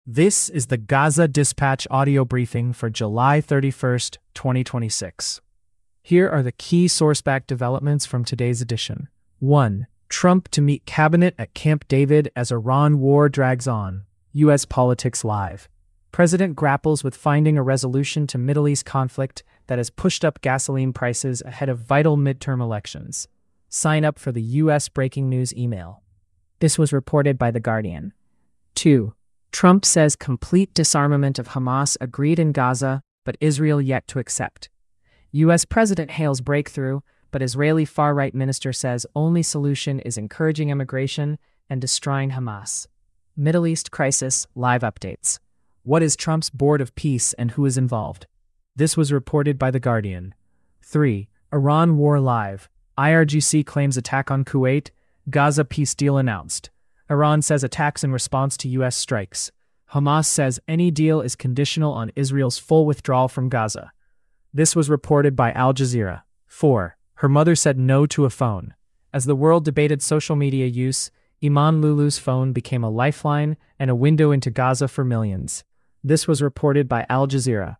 This is the Gaza Dispatch audio briefing for July 31st, 2026. Here are the key sourceback developments from today's edition. 1. Trump to meet cabinet at Camp David as Iran war drags on. U.S. Politics Live. President grapples with finding a resolution to Middle East conflict that has pushed up gasoline prices ahead of vital midterm elections. Sign up for the U.S. Breaking News email. This was reported by The Guardian. 2. Trump says complete disarmament of Hamas agreed in Gaza, but Israel yet to accept. U.S. President hails breakthrough, but Israeli far-right minister says only solution is encouraging immigration and destroying Hamas. Middle East crisis live updates. What is Trump's Board of Peace and who is involved? This was reported by The Guardian. 3. Iran war live. IRGC claims attack on Kuwait. Gaza peace deal announced. Iran says attacks in response to U.S. strikes. Hamas says any deal is conditional on Israel's full withdrawal from Gaza. This was reported by Al Jazeera. 4. Her mother said no to a phone. As the world debated social media use, Iman Lulu's phone became a lifeline and a window into Gaza for millions. This was reported by Al Jazeera.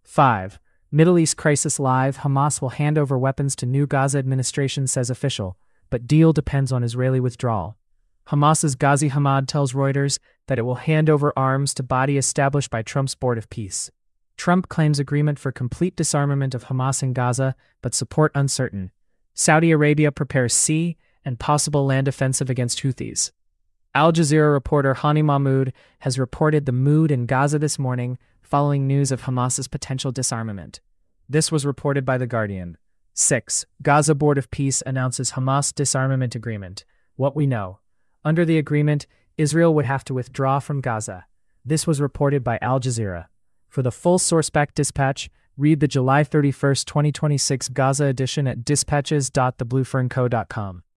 5. Middle East crisis live. Hamas will hand over weapons to new Gaza administration, says official, but deal depends on Israeli withdrawal. Hamas's Ghazi Hamad tells Reuters that it will hand over arms to body established by Trump's Board of Peace. Trump claims agreement for complete disarmament of Hamas in Gaza, but support uncertain. Saudi Arabia prepares sea and possible land offensive against Houthis. Al Jazeera reporter Hani Mahmoud has reported the mood in Gaza this morning following news of Hamas's potential disarmament. This was reported by The Guardian. 6. Gaza Board of Peace announces Hamas disarmament agreement. What we know. Under the agreement, Israel would have to withdraw from Gaza. This was reported by Al Jazeera. For the full sourceback dispatch, read the July 31st, 2026 Gaza edition at dispatches.thebluefernco.com.